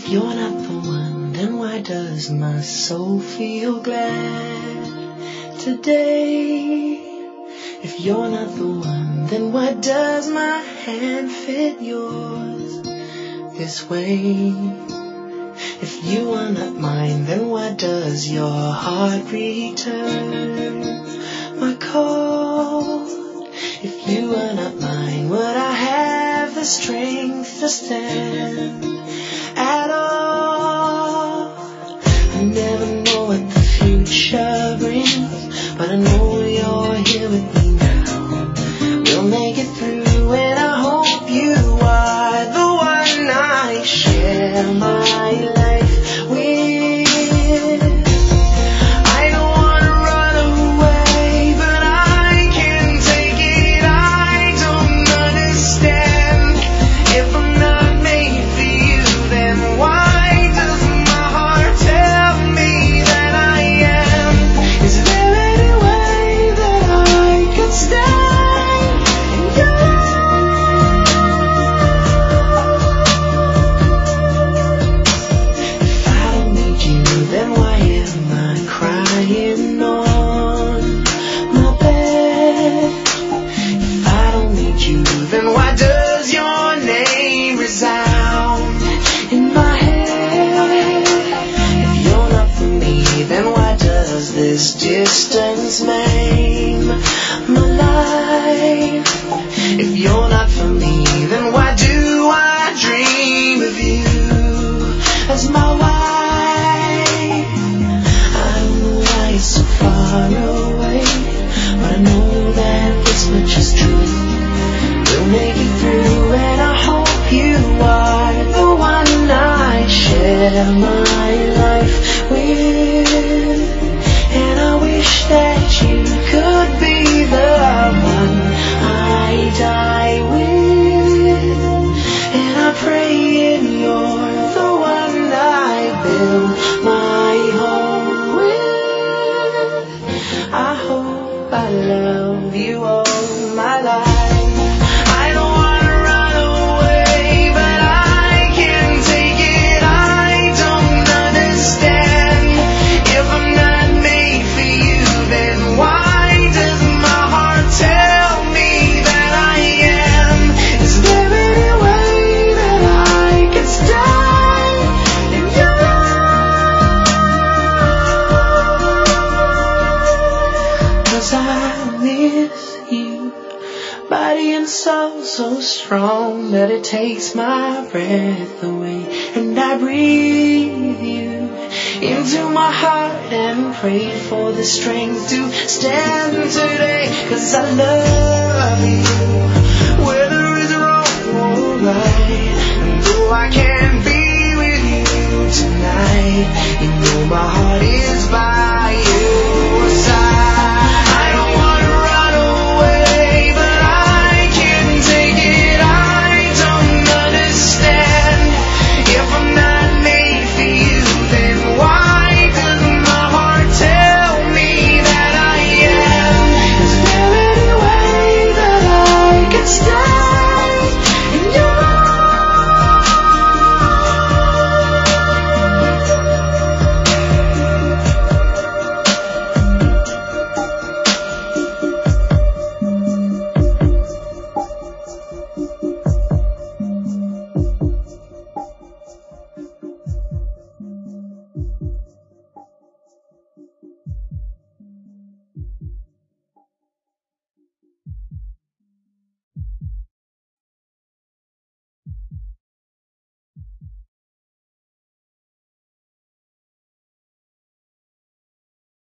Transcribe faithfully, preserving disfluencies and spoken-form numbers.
If you're not the one, then why does my soul feel glad today? If you're not the one, then why does my hand fit yours this way? If you are not mine, then why does your heart return my call? If you are not mine, would I have the strength to stand at all? I never know what the future brings, but I know you're here with me now. We'll make it through, and I hope you are the one I share my life with. I don't want to run away, but I can't take it. I don't understand. If I'm not made for you, then why does my heart tell me that I am? Is there any way that I could stay in your life? If I don't need you, then why am I crying on my bed? If I don't need you, then why does your name resound in my head? If you're not for me, then why does this distance maim my life? If you're not for me, then why do I dream of you as my wife? I don't know why it's so far away, but I know that this much is true. We'll make it through, and I hope you are the one I share my life with. And I wish that you could be the one I die with. And I pray and you're the one I build my home with. I hope I love you all my life. I don't want to run away, but I can't take it. I don't understand. If I'm not made for you, then why does my heart tell me that I am? Is there any way that I could stay in your life? 'Cause I miss you, body and soul so strong that it takes my breath away. And I breathe you into my heart and pray for the strength to stand today. 'Cause I love you, whether it's wrong or right. And though I can't be with you tonight, you know my heart is by